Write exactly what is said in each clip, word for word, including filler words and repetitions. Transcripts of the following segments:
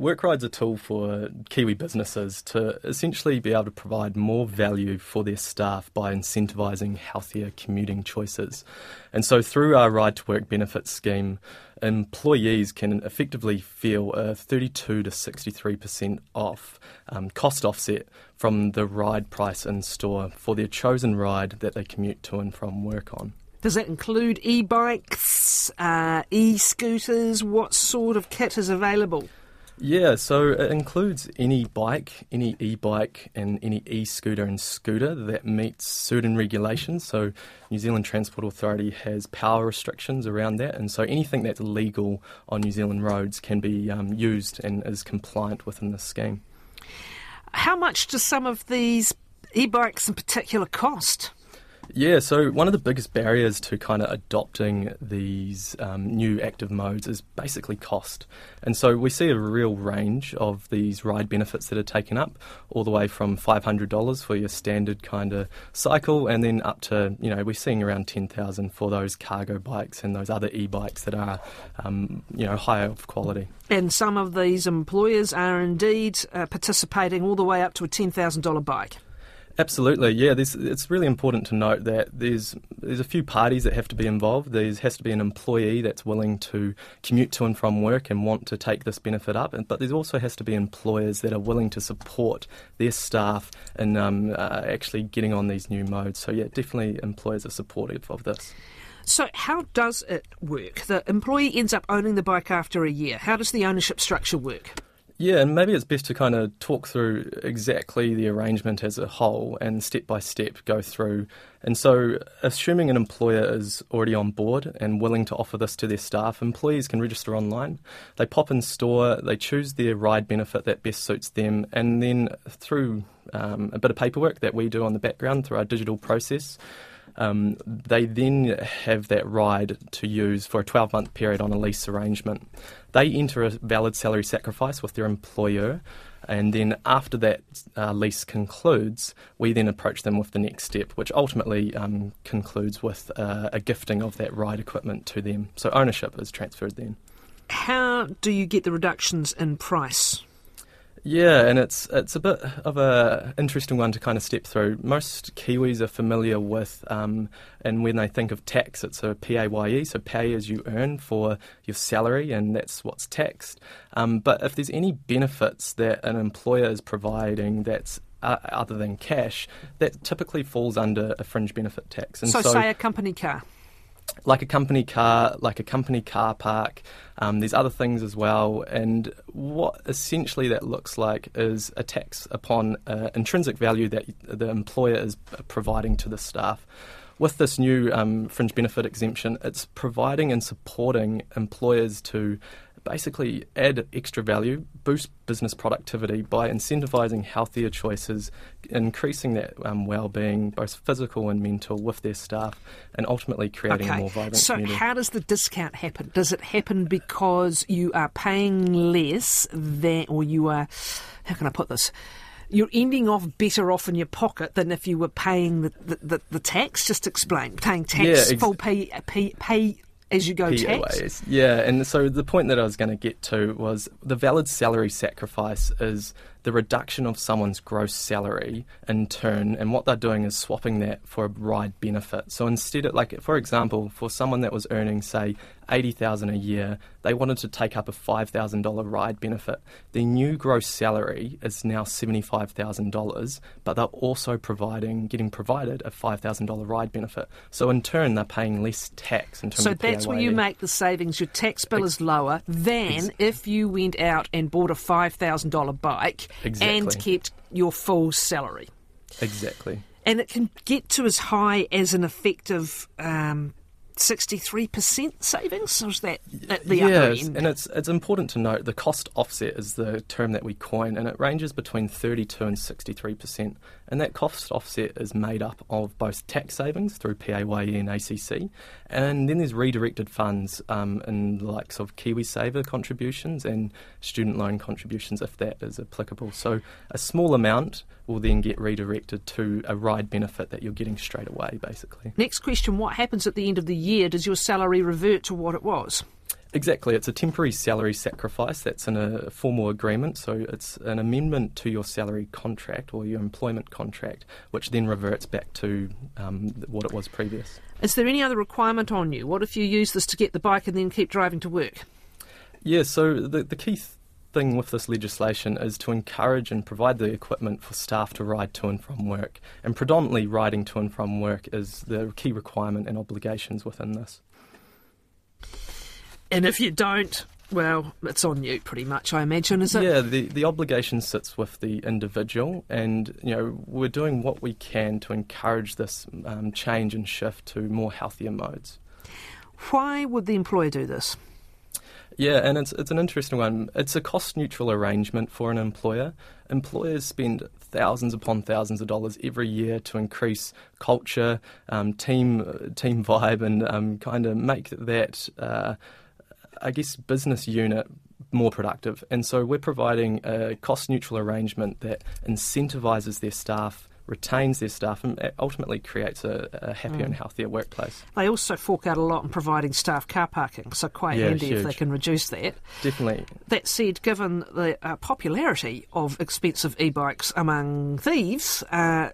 WorkRide's a tool for Kiwi businesses to essentially be able to provide more value for their staff by incentivising healthier commuting choices. And so through our Ride to Work benefits scheme, employees can effectively feel a thirty-two to sixty-three percent off um, cost offset from the ride price in store for their chosen ride that they commute to and from work on. Does that include e-bikes, uh, e-scooters? What sort of kit is available? Yeah, so it includes any bike, any e-bike and any e-scooter and scooter that meets certain regulations. So New Zealand Transport Authority has power restrictions around that, and so anything that's legal on New Zealand roads can be um, used and is compliant within the scheme. How much do some of these e-bikes in particular cost? Yeah, so one of the biggest barriers to kind of adopting these um, new active modes is basically cost. And so we see a real range of these ride benefits that are taken up, all the way from five hundred dollars for your standard kind of cycle, and then up to, you know, we're seeing around ten thousand dollars for those cargo bikes and those other e-bikes that are, um, you know, higher of quality. And some of these employers are indeed uh, participating all the way up to a ten thousand dollars bike. Absolutely, yeah. This, it's really important to note that there's there's a few parties that have to be involved. There has to be an employee that's willing to commute to and from work and want to take this benefit up, but there also has to be employers that are willing to support their staff in um, uh, actually getting on these new modes. So yeah, definitely employers are supportive of this. So how does it work? The employee ends up owning the bike after a year. How does the ownership structure work? Yeah, and maybe it's best to kind of talk through exactly the arrangement as a whole and step by step go through. And so assuming an employer is already on board and willing to offer this to their staff, employees can register online. They pop in store, they choose their ride benefit that best suits them, and then through um, a bit of paperwork that we do on the background through our digital process, Um, they then have that ride to use for a twelve-month period on a lease arrangement. They enter a valid salary sacrifice with their employer, and then after that uh, lease concludes, we then approach them with the next step, which ultimately um, concludes with uh, a gifting of that ride equipment to them. So ownership is transferred then. How do you get the reductions in price? Yeah, and it's it's a bit of a interesting one to kind of step through. Most Kiwis are familiar with, um, and when they think of tax, it's a P A Y E, so pay as you earn for your salary, and that's what's taxed. Um, but if there's any benefits that an employer is providing that's uh, other than cash, that typically falls under a fringe benefit tax. And so, so say a company car. Like a company car, like a company car park, um, there's other things as well, and what essentially that looks like is a tax upon uh, intrinsic value that the employer is providing to the staff. With this new um, fringe benefit exemption, it's providing and supporting employers to basically add extra value, boost business productivity by incentivising healthier choices, increasing that um, well-being, both physical and mental, with their staff, and ultimately creating okay. a more vibrant so community. So how does the discount happen? Does it happen because you are paying less than, or you are, how can I put this, you're ending off better off in your pocket than if you were paying the, the, the, the tax? Just explain. Paying tax, yeah, ex- full pay, pay, pay as you go P A Y Es. tax? Yeah, and so the point that I was going to get to was the valid salary sacrifice is the reduction of someone's gross salary in turn, and what they're doing is swapping that for a ride benefit. So instead of, like, for example, for someone that was earning, say, eighty thousand dollars a year, they wanted to take up a five thousand dollars ride benefit. The new gross salary is now seventy-five thousand dollars, but they're also providing, getting provided a five thousand dollars ride benefit. So in turn, they're paying less tax in terms so of P A Y E. So that's where you make the savings. Your tax bill Ex- is lower than ex- if you went out and bought a five thousand dollars bike Exactly. and kept your full salary. Exactly. And it can get to as high as an effective um, sixty-three percent savings? Or is that at the upper Yes, end? and it's it's important to note the cost offset is the term that we coin, and it ranges between thirty-two and sixty-three percent. And that cost offset is made up of both tax savings through P A Y E and A C C, and then there's redirected funds um, in the likes of KiwiSaver contributions and student loan contributions, if that is applicable. So a small amount will then get redirected to a ride benefit that you're getting straight away, basically. Next question, what happens at the end of the year? Does your salary revert to what it was? Exactly. It's a temporary salary sacrifice that's in a formal agreement, so it's an amendment to your salary contract or your employment contract, which then reverts back to um, what it was previous. Is there any other requirement on you? What if you use this to get the bike and then keep driving to work? Yeah, so the, the key th- thing with this legislation is to encourage and provide the equipment for staff to ride to and from work, and predominantly riding to and from work is the key requirement and obligations within this. And if you don't, well, it's on you pretty much, I imagine, is it? Yeah, the, the obligation sits with the individual, and you know we're doing what we can to encourage this um, change and shift to more healthier modes. Why would the employer do this? Yeah, and it's it's an interesting one. It's a cost-neutral arrangement for an employer. Employers spend thousands upon thousands of dollars every year to increase culture, um, team team vibe, and um, kind of make that, uh, I guess, business unit more productive. And so we're providing a cost-neutral arrangement that incentivises their staff, retains their staff, and ultimately creates a, a happier mm. and healthier workplace. They also fork out a lot in providing staff car parking, so quite yeah, handy huge. if they can reduce that. Definitely. That said, given the uh, popularity of expensive e-bikes among thieves, uh,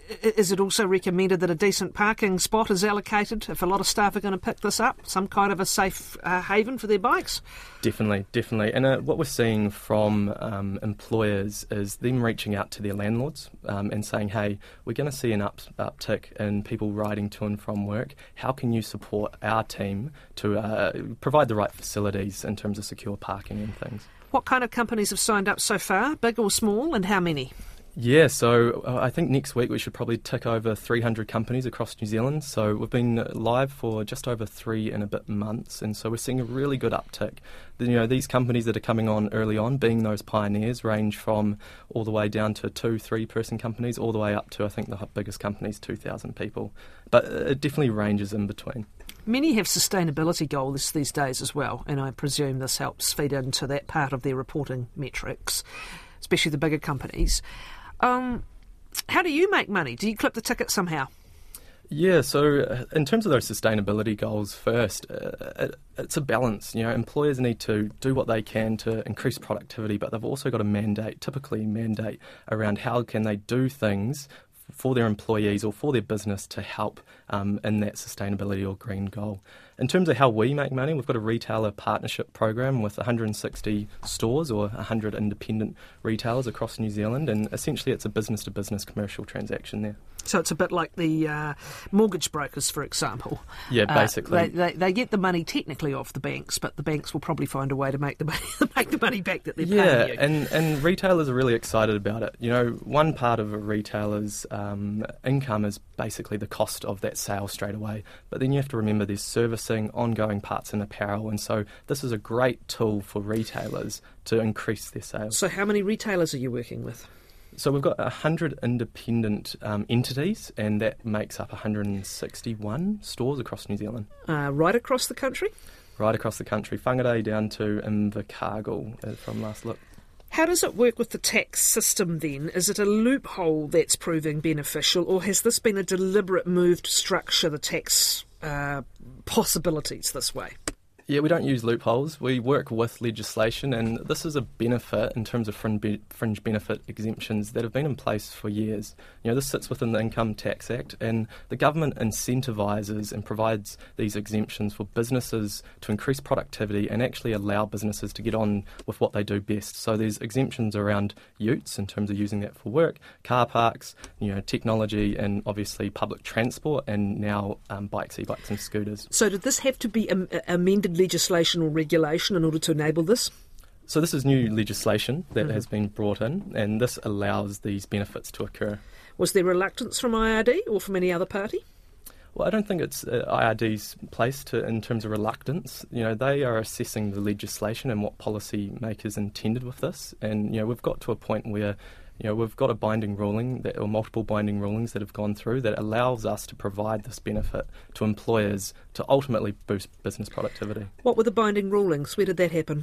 is it also recommended that a decent parking spot is allocated if a lot of staff are going to pick this up? Some kind of a safe uh, haven for their bikes? Definitely, definitely. And uh, what we're seeing from um, employers is them reaching out to their landlords um, and saying, hey, we're going to see an up, uptick in people riding to and from work. How can you support our team to uh, provide the right facilities in terms of secure parking and things? What kind of companies have signed up so far, big or small, and how many? Yeah, so uh, I think next week we should probably tick over three hundred companies across New Zealand. So we've been live for just over three and a bit months, and so we're seeing a really good uptick. You know, these companies that are coming on early on, being those pioneers, range from all the way down to two, three-person companies, all the way up to, I think, the biggest companies, two thousand people. But it definitely ranges in between. Many have sustainability goals these days as well, and I presume this helps feed into that part of their reporting metrics, especially the bigger companies. Um, how do you make money? Do you clip the ticket somehow? Yeah, so uh, in terms of those sustainability goals first, uh, it, it's a balance. You know, employers need to do what they can to increase productivity, but they've also got a mandate, typically mandate, around how can they do things for their employees or for their business to help um, in that sustainability or green goal. In terms of how we make money, we've got a retailer partnership program with one hundred sixty stores or one hundred independent retailers across New Zealand, and essentially it's a business-to-business commercial transaction there. So it's a bit like the uh, mortgage brokers, for example. Yeah, basically. Uh, they, they, they get the money technically off the banks, but the banks will probably find a way to make the money, make the money back that they're yeah, paying you. and, and retailers are really excited about it. You know, one part of a retailer's um, income is basically the cost of that sale straight away, but then you have to remember there's servicing, ongoing parts and apparel, and so this is a great tool for retailers to increase their sales. So how many retailers are you working with? So we've got one hundred independent um, entities, and that makes up one hundred sixty-one stores across New Zealand. Uh, right across the country? Right across the country. Whangarei down to Invercargill uh, from last look. How does it work with the tax system then? Is it a loophole that's proving beneficial, or has this been a deliberate move to structure the tax uh, possibilities this way? Yeah, we don't use loopholes. We work with legislation, and this is a benefit in terms of fringe, fringe benefit exemptions that have been in place for years. You know, this sits within the Income Tax Act, and the government incentivises and provides these exemptions for businesses to increase productivity and actually allow businesses to get on with what they do best. So there's exemptions around utes in terms of using that for work, car parks, you know, technology, and obviously public transport, and now um, bikes, e-bikes and scooters. So did this have to be am- amended legislation or regulation in order to enable this? So this is new legislation that mm-hmm. has been brought in, and this allows these benefits to occur. Was there reluctance from I R D or from any other party? Well, I don't think it's uh, I R D's place to, in terms of reluctance. You know, they are assessing the legislation and what policy makers intended with this, and you know, we've got to a point where you know, we've got a binding ruling, that, or multiple binding rulings that have gone through that allows us to provide this benefit to employers to ultimately boost business productivity. What were the binding rulings? Where did that happen?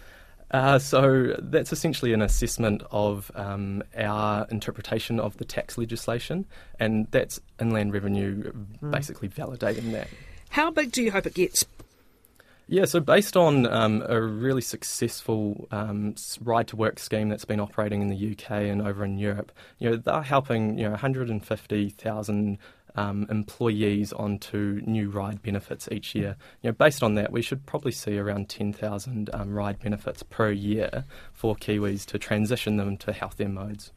Uh, so that's essentially an assessment of um, our interpretation of the tax legislation, and that's Inland Revenue mm. basically validating that. How big do you hope it gets? Yeah, so based on um, a really successful um, ride to work scheme that's been operating in the U K and over in Europe, you know, they're helping you know one hundred fifty thousand um, employees onto new ride benefits each year. You know, based on that, we should probably see around ten thousand um, ride benefits per year for Kiwis to transition them to healthier modes.